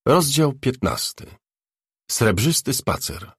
Rozdział 15. Srebrzysty spacer.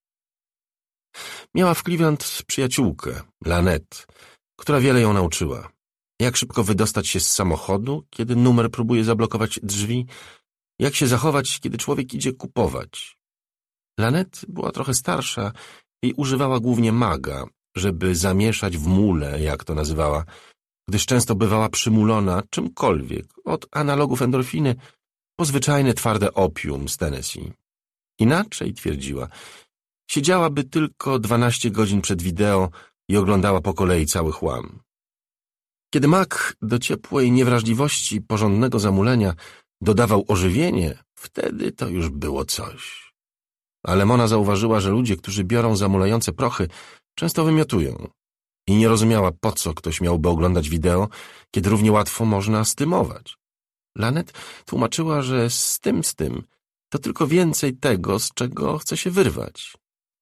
Miała w Cleveland przyjaciółkę, Lanette, która wiele ją nauczyła. Jak szybko wydostać się z samochodu, kiedy numer próbuje zablokować drzwi, jak się zachować, kiedy człowiek idzie kupować. Lanette była trochę starsza i używała głównie maga, żeby zamieszać w mule, jak to nazywała, gdyż często bywała przymulona czymkolwiek, od analogów endorfiny po zwyczajne twarde opium z Tennessee. Inaczej, twierdziła, siedziałaby tylko 12 godzin przed wideo i oglądała po kolei cały chłam. Kiedy mag do ciepłej niewrażliwości porządnego zamulenia dodawał ożywienie, wtedy to już było coś. Ale Mona zauważyła, że ludzie, którzy biorą zamulające prochy, często wymiotują i nie rozumiała, po co ktoś miałby oglądać wideo, kiedy równie łatwo można stymować. Lanette tłumaczyła, że z tym to tylko więcej tego, z czego chce się wyrwać.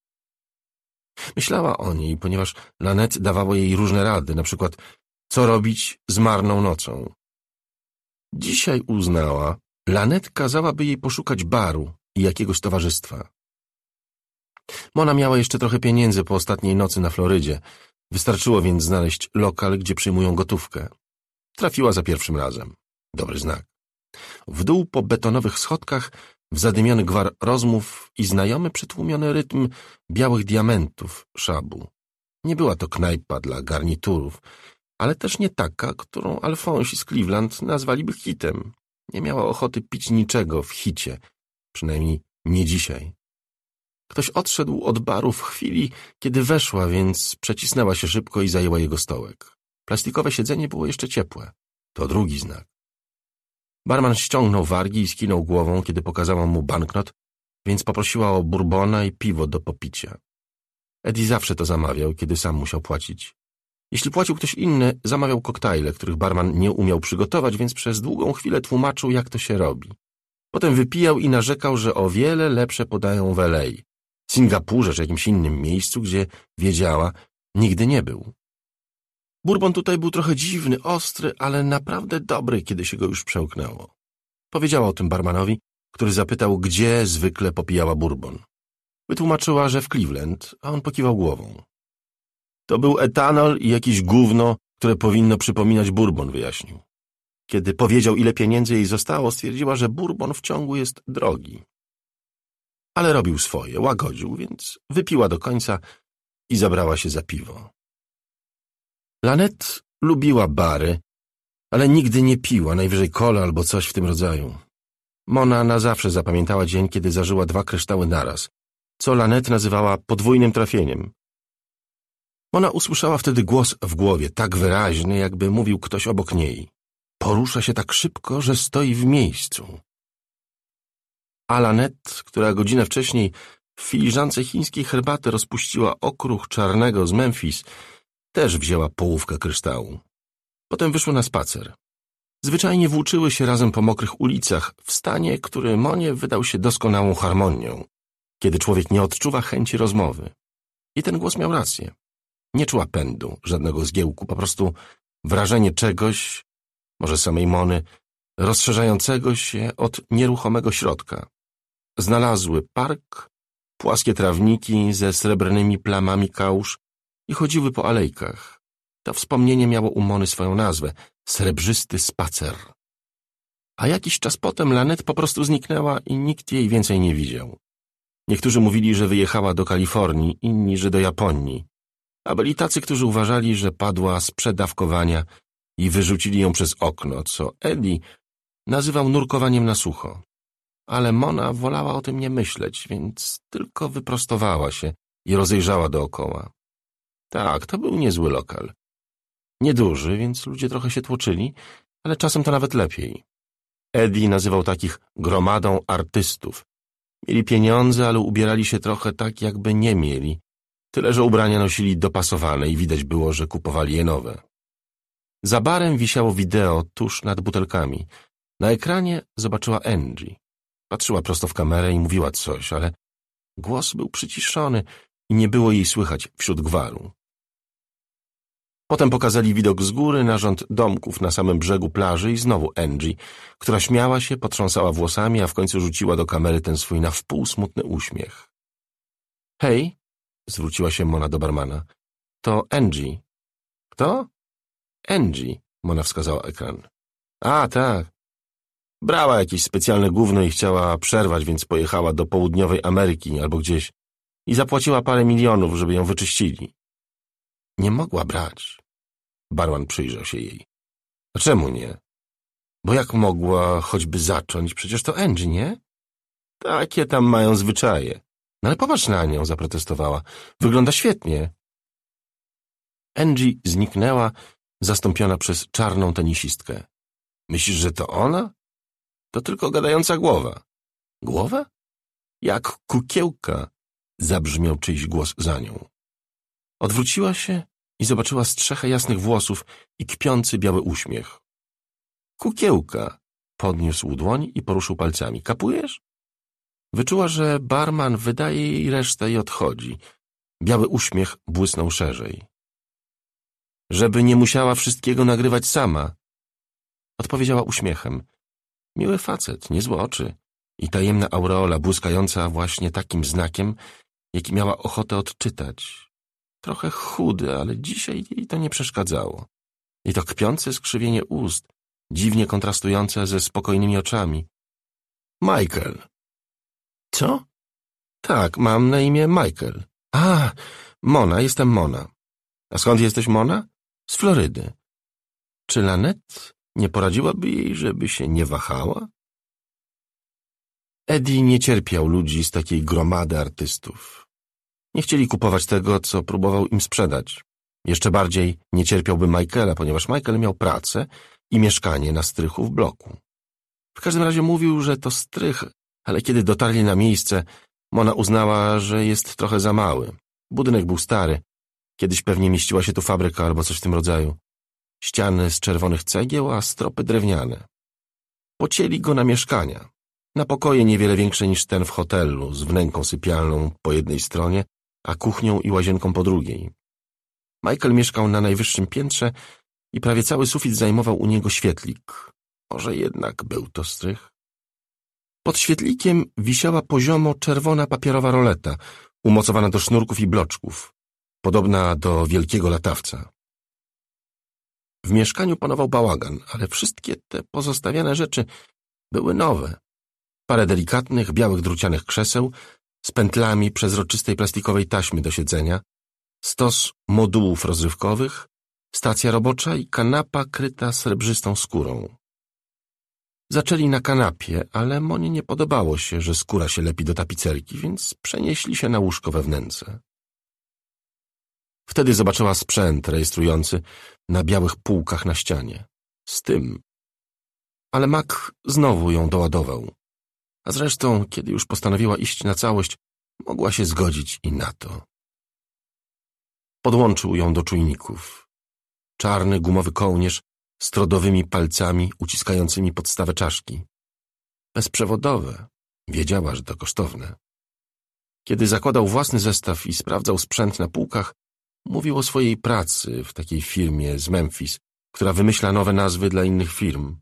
Myślała o niej, ponieważ Lanette dawała jej różne rady, na przykład co robić z marną nocą. Dzisiaj uznała, Lanette kazałaby jej poszukać baru i jakiegoś towarzystwa. Mona miała jeszcze trochę pieniędzy po ostatniej nocy na Florydzie. Wystarczyło więc znaleźć lokal, gdzie przyjmują gotówkę. Trafiła za pierwszym razem. Dobry znak. W dół po betonowych schodkach, w zadymiony gwar rozmów i znajomy przytłumiony rytm białych diamentów szabu. Nie była to knajpa dla garniturów, ale też nie taka, którą Alfonsi z Cleveland nazwaliby hitem. Nie miała ochoty pić niczego w hicie, przynajmniej nie dzisiaj. Ktoś odszedł od baru w chwili, kiedy weszła, więc przecisnęła się szybko i zajęła jego stołek. Plastikowe siedzenie było jeszcze ciepłe. To drugi znak. Barman ściągnął wargi i skinął głową, kiedy pokazała mu banknot, więc poprosiła o bourbona i piwo do popicia. Eddie zawsze to zamawiał, kiedy sam musiał płacić. Jeśli płacił ktoś inny, zamawiał koktajle, których barman nie umiał przygotować, więc przez długą chwilę tłumaczył, jak to się robi. Potem wypijał i narzekał, że o wiele lepsze podają w LA, Singapurze czy jakimś innym miejscu, gdzie, wiedziała, nigdy nie był. Bourbon tutaj był trochę dziwny, ostry, ale naprawdę dobry, kiedy się go już przełknęło. Powiedziała o tym barmanowi, który zapytał, gdzie zwykle popijała bourbon. Wytłumaczyła, że w Cleveland, a on pokiwał głową. To był etanol i jakieś gówno, które powinno przypominać bourbon, wyjaśnił. Kiedy powiedział, ile pieniędzy jej zostało, stwierdziła, że bourbon w ciągu jest drogi. Ale robił swoje, łagodził, więc wypiła do końca i zabrała się za piwo. Lanette lubiła bary, ale nigdy nie piła, najwyżej kolę albo coś w tym rodzaju. Mona na zawsze zapamiętała dzień, kiedy zażyła 2 kryształy naraz, co Lanette nazywała podwójnym trafieniem. Mona usłyszała wtedy głos w głowie, tak wyraźny, jakby mówił ktoś obok niej. Porusza się tak szybko, że stoi w miejscu. A Lanette, która godzinę wcześniej w filiżance chińskiej herbaty rozpuściła okruch czarnego z Memphis, też wzięła połówkę kryształu. Potem wyszły na spacer. Zwyczajnie włóczyły się razem po mokrych ulicach, w stanie, który Monie wydał się doskonałą harmonią, kiedy człowiek nie odczuwa chęci rozmowy. I ten głos miał rację. Nie czuła pędu, żadnego zgiełku, po prostu wrażenie czegoś, może samej Mony, rozszerzającego się od nieruchomego środka. Znalazły park, płaskie trawniki ze srebrnymi plamami kałuż i chodziły po alejkach. To wspomnienie miało u Mony swoją nazwę – Srebrzysty spacer. A jakiś czas potem Lanette po prostu zniknęła i nikt jej więcej nie widział. Niektórzy mówili, że wyjechała do Kalifornii, inni, że do Japonii. A byli tacy, którzy uważali, że padła z przedawkowania i wyrzucili ją przez okno, co Eddie nazywał nurkowaniem na sucho. Ale Mona wolała o tym nie myśleć, więc tylko wyprostowała się i rozejrzała dookoła. Tak, to był niezły lokal. Nieduży, więc ludzie trochę się tłoczyli, ale czasem to nawet lepiej. Eddie nazywał takich gromadą artystów. Mieli pieniądze, ale ubierali się trochę tak, jakby nie mieli. Tyle, że ubrania nosili dopasowane i widać było, że kupowali je nowe. Za barem wisiało wideo tuż nad butelkami. Na ekranie zobaczyła Angie. Patrzyła prosto w kamerę i mówiła coś, ale głos był przyciszony i nie było jej słychać wśród gwaru. Potem pokazali widok z góry na rząd domków na samym brzegu plaży i znowu Angie, która śmiała się, potrząsała włosami, a w końcu rzuciła do kamery ten swój na wpół smutny uśmiech. Hej, zwróciła się Mona do barmana. To Angie. Kto? Angie, Mona wskazała ekran. A, tak. Brała jakieś specjalne gówno i chciała przerwać, więc pojechała do południowej Ameryki albo gdzieś i zapłaciła parę milionów, żeby ją wyczyścili. Nie mogła brać. Barman przyjrzał się jej. A czemu nie? Bo jak mogła choćby zacząć? Przecież to Angie, nie? Takie tam mają zwyczaje. No ale popatrz na nią, zaprotestowała. Wygląda świetnie. Angie zniknęła, zastąpiona przez czarną tenisistkę. Myślisz, że to ona? To tylko gadająca głowa. Głowa? Jak kukiełka, zabrzmiał czyjś głos za nią. Odwróciła się i zobaczyła strzechę jasnych włosów i kpiący biały uśmiech. Kukiełka, podniósł dłoń i poruszył palcami. Kapujesz? Wyczuła, że barman wydaje jej resztę i odchodzi. Biały uśmiech błysnął szerzej. Żeby nie musiała wszystkiego nagrywać sama, odpowiedziała uśmiechem. Miły facet, niezłe oczy i tajemna aureola błyskająca właśnie takim znakiem, jaki miała ochotę odczytać. Trochę chudy, ale dzisiaj jej to nie przeszkadzało. I to kpiące skrzywienie ust, dziwnie kontrastujące ze spokojnymi oczami. Michael. Co? Tak, mam na imię Michael. A, Mona, jestem Mona. A skąd jesteś, Mona? Z Florydy. Czy Lanette nie poradziłaby jej, żeby się nie wahała? Eddie nie cierpiał ludzi z takiej gromady artystów. Nie chcieli kupować tego, co próbował im sprzedać. Jeszcze bardziej nie cierpiałby Michaela, ponieważ Michael miał pracę i mieszkanie na strychu w bloku. W każdym razie mówił, że to strych, ale kiedy dotarli na miejsce, Mona uznała, że jest trochę za mały. Budynek był stary. Kiedyś pewnie mieściła się tu fabryka albo coś w tym rodzaju. Ściany z czerwonych cegieł, a stropy drewniane. Pocięli go na mieszkania. Na pokoje niewiele większe niż ten w hotelu, z wnęką sypialną po jednej stronie, a kuchnią i łazienką po drugiej. Michael mieszkał na najwyższym piętrze i prawie cały sufit zajmował u niego świetlik. Może jednak był to strych? Pod świetlikiem wisiała poziomo czerwona papierowa roleta, umocowana do sznurków i bloczków, podobna do wielkiego latawca. W mieszkaniu panował bałagan, ale wszystkie te pozostawiane rzeczy były nowe. Parę delikatnych, białych drucianych krzeseł z pętlami przezroczystej plastikowej taśmy do siedzenia, stos modułów rozrywkowych, stacja robocza i kanapa kryta srebrzystą skórą. Zaczęli na kanapie, ale Monie nie podobało się, że skóra się lepi do tapicerki, więc przenieśli się na łóżko we wnęce. Wtedy zobaczyła sprzęt rejestrujący na białych półkach na ścianie. Z tym. Ale Mac znowu ją doładował. A zresztą, kiedy już postanowiła iść na całość, mogła się zgodzić i na to. Podłączył ją do czujników. Czarny, gumowy kołnierz z trodowymi palcami uciskającymi podstawę czaszki. Bezprzewodowe. Wiedziała, że to kosztowne. Kiedy zakładał własny zestaw i sprawdzał sprzęt na półkach, mówił o swojej pracy w takiej firmie z Memphis, która wymyśla nowe nazwy dla innych firm.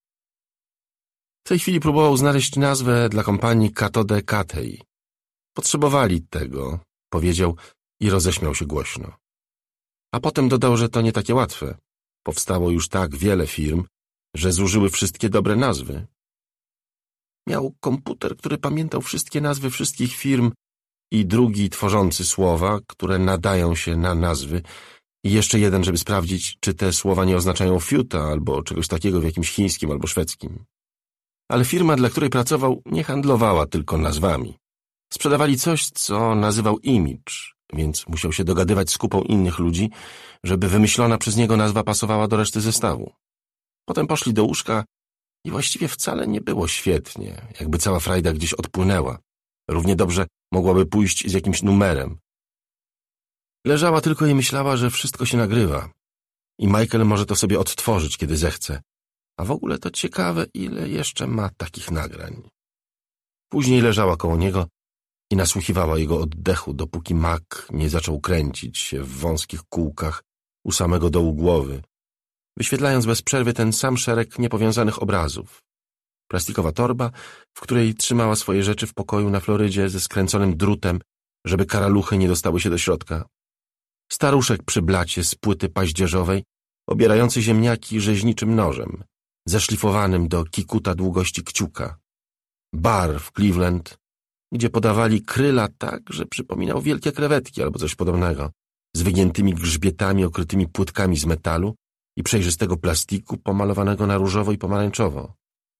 W tej chwili próbował znaleźć nazwę dla kompanii Cathode Cathay. Potrzebowali tego, powiedział i roześmiał się głośno. A potem dodał, że to nie takie łatwe. Powstało już tak wiele firm, że zużyły wszystkie dobre nazwy. Miał komputer, który pamiętał wszystkie nazwy wszystkich firm i drugi tworzący słowa, które nadają się na nazwy i jeszcze jeden, żeby sprawdzić, czy te słowa nie oznaczają fiuta albo czegoś takiego w jakimś chińskim albo szwedzkim. Ale firma, dla której pracował, nie handlowała tylko nazwami. Sprzedawali coś, co nazywał image, więc musiał się dogadywać z kupą innych ludzi, żeby wymyślona przez niego nazwa pasowała do reszty zestawu. Potem poszli do łóżka i właściwie wcale nie było świetnie, jakby cała frajda gdzieś odpłynęła. Równie dobrze mogłaby pójść z jakimś numerem. Leżała tylko i myślała, że wszystko się nagrywa i Michael może to sobie odtworzyć, kiedy zechce. A w ogóle to ciekawe, ile jeszcze ma takich nagrań. Później leżała koło niego i nasłuchiwała jego oddechu, dopóki Mac nie zaczął kręcić się w wąskich kółkach u samego dołu głowy, wyświetlając bez przerwy ten sam szereg niepowiązanych obrazów. Plastikowa torba, w której trzymała swoje rzeczy w pokoju na Florydzie ze skręconym drutem, żeby karaluchy nie dostały się do środka. Staruszek przy blacie z płyty paździerzowej, obierający ziemniaki rzeźniczym nożem, zeszlifowanym do kikuta długości kciuka. Bar w Cleveland, gdzie podawali kryla tak, że przypominał wielkie krewetki albo coś podobnego, z wygiętymi grzbietami okrytymi płytkami z metalu i przejrzystego plastiku pomalowanego na różowo i pomarańczowo.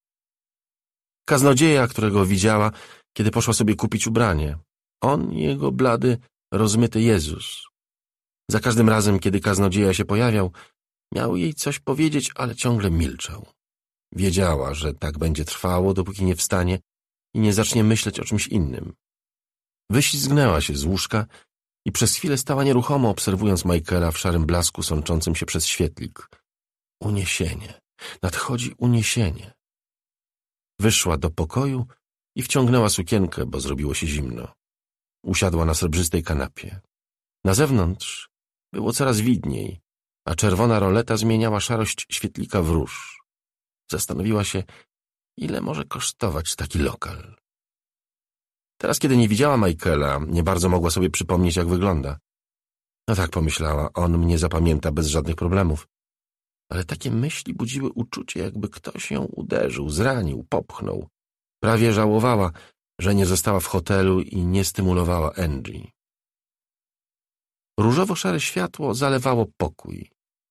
Kaznodzieja, którego widziała, kiedy poszła sobie kupić ubranie. On i jego blady, rozmyty Jezus. Za każdym razem, kiedy kaznodzieja się pojawiał, miał jej coś powiedzieć, ale ciągle milczał. Wiedziała, że tak będzie trwało, dopóki nie wstanie i nie zacznie myśleć o czymś innym. Wyślizgnęła się z łóżka i przez chwilę stała nieruchomo, obserwując Michaela w szarym blasku sączącym się przez świetlik. Uniesienie. Nadchodzi uniesienie. Wyszła do pokoju i wciągnęła sukienkę, bo zrobiło się zimno. Usiadła na srebrzystej kanapie. Na zewnątrz było coraz widniej, a czerwona roleta zmieniała szarość świetlika w róż. Zastanowiła się, ile może kosztować taki lokal. Teraz, kiedy nie widziała Michaela, nie bardzo mogła sobie przypomnieć, jak wygląda. No tak pomyślała, on mnie zapamięta bez żadnych problemów. Ale takie myśli budziły uczucie, jakby ktoś ją uderzył, zranił, popchnął. Prawie żałowała, że nie została w hotelu i nie stymulowała Angie. Różowo-szare światło zalewało pokój.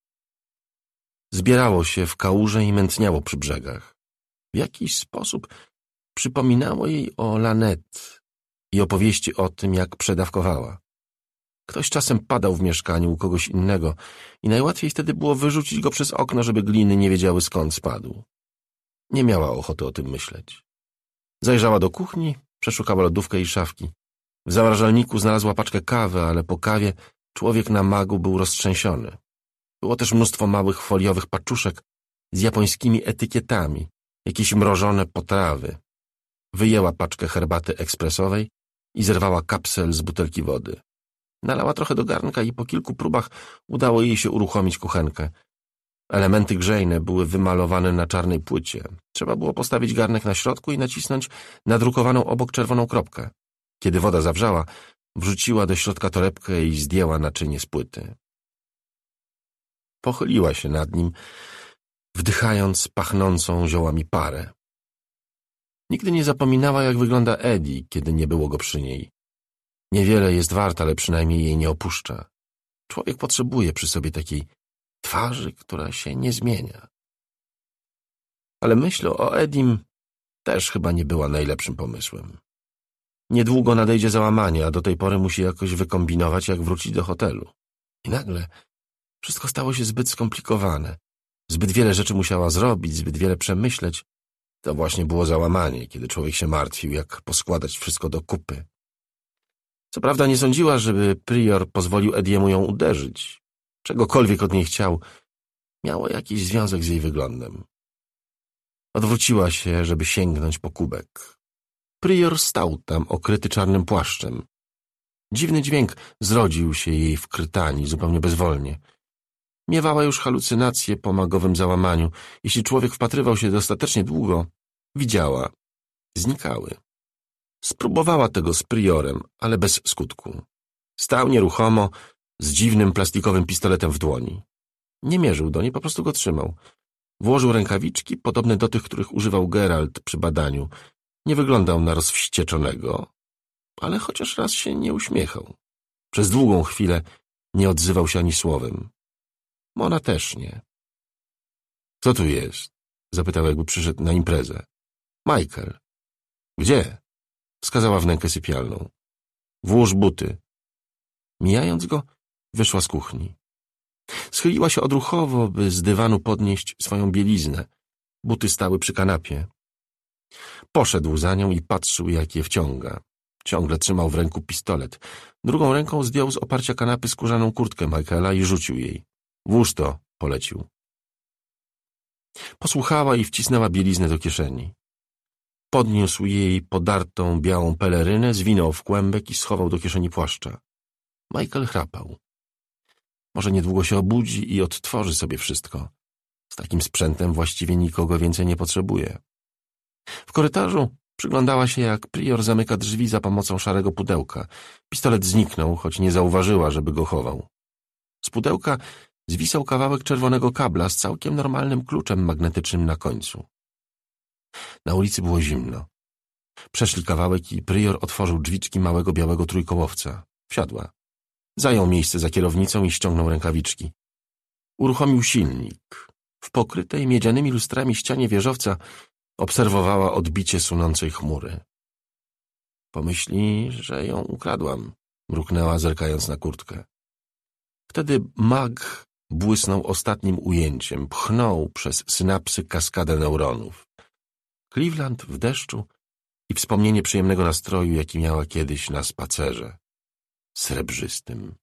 Zbierało się w kałuże i mętniało przy brzegach. W jakiś sposób przypominało jej o Lanette i opowieści o tym, jak przedawkowała. Ktoś czasem padał w mieszkaniu u kogoś innego i najłatwiej wtedy było wyrzucić go przez okno, żeby gliny nie wiedziały, skąd spadł. Nie miała ochoty o tym myśleć. Zajrzała do kuchni, przeszukała lodówkę i szafki. W zamrażalniku znalazła paczkę kawy, ale po kawie człowiek na magu był roztrzęsiony. Było też mnóstwo małych foliowych paczuszek z japońskimi etykietami, jakieś mrożone potrawy. Wyjęła paczkę herbaty ekspresowej i zerwała kapsel z butelki wody. Nalała trochę do garnka i po kilku próbach udało jej się uruchomić kuchenkę. Elementy grzejne były wymalowane na czarnej płycie. Trzeba było postawić garnek na środku i nacisnąć nadrukowaną obok czerwoną kropkę. Kiedy woda zawrzała, wrzuciła do środka torebkę i zdjęła naczynie z płyty. Pochyliła się nad nim, wdychając pachnącą ziołami parę. Nigdy nie zapominała, jak wygląda Eddie, kiedy nie było go przy niej. Niewiele jest wart, ale przynajmniej jej nie opuszcza. Człowiek potrzebuje przy sobie takiej twarzy, która się nie zmienia. Ale myśl o Eddim też chyba nie była najlepszym pomysłem. Niedługo nadejdzie załamanie, a do tej pory musi jakoś wykombinować, jak wrócić do hotelu. I nagle wszystko stało się zbyt skomplikowane. Zbyt wiele rzeczy musiała zrobić, zbyt wiele przemyśleć. To właśnie było załamanie, kiedy człowiek się martwił, jak poskładać wszystko do kupy. Co prawda nie sądziła, żeby prior pozwolił Eddiemu ją uderzyć. Czegokolwiek od niej chciał, miało jakiś związek z jej wyglądem. Odwróciła się, żeby sięgnąć po kubek. Prior stał tam, okryty czarnym płaszczem. Dziwny dźwięk zrodził się jej w krtani, zupełnie bezwolnie. Miewała już halucynacje po magowym załamaniu. Jeśli człowiek wpatrywał się dostatecznie długo, widziała. Znikały. Spróbowała tego z priorem, ale bez skutku. Stał nieruchomo, z dziwnym plastikowym pistoletem w dłoni. Nie mierzył do niej, po prostu go trzymał. Włożył rękawiczki, podobne do tych, których używał Geralt przy badaniu. Nie wyglądał na rozwścieczonego, ale chociaż raz się nie uśmiechał. Przez długą chwilę nie odzywał się ani słowem. Ona też nie. — Co tu jest? — zapytał, jakby przyszedł na imprezę. — Michael. — Gdzie? — wskazała w wnękę sypialną. — Włóż buty. Mijając go, wyszła z kuchni. Schyliła się odruchowo, by z dywanu podnieść swoją bieliznę. Buty stały przy kanapie. Poszedł za nią i patrzył, jak je wciąga. Ciągle trzymał w ręku pistolet. Drugą ręką zdjął z oparcia kanapy skórzaną kurtkę Michaela i rzucił jej. — Włóż to — polecił. Posłuchała i wcisnęła bieliznę do kieszeni. Podniósł jej podartą białą pelerynę, zwinął w kłębek i schował do kieszeni płaszcza. Michael chrapał. Może niedługo się obudzi i odtworzy sobie wszystko. Z takim sprzętem właściwie nikogo więcej nie potrzebuje. W korytarzu przyglądała się, jak prior zamyka drzwi za pomocą szarego pudełka. Pistolet zniknął, choć nie zauważyła, żeby go chował. Z pudełka zwisał kawałek czerwonego kabla z całkiem normalnym kluczem magnetycznym na końcu. Na ulicy było zimno. Przeszli kawałek i prior otworzył drzwiczki małego białego trójkołowca. Wsiadła. Zajął miejsce za kierownicą i ściągnął rękawiczki. Uruchomił silnik. W pokrytej miedzianymi lustrami ścianie wieżowca obserwowała odbicie sunącej chmury. Pomyśli, że ją ukradłam, mruknęła, zerkając na kurtkę. Wtedy mag błysnął ostatnim ujęciem, pchnął przez synapsy kaskadę neuronów. Cleveland w deszczu i wspomnienie przyjemnego nastroju, jaki miała kiedyś na spacerze. Srebrzystym.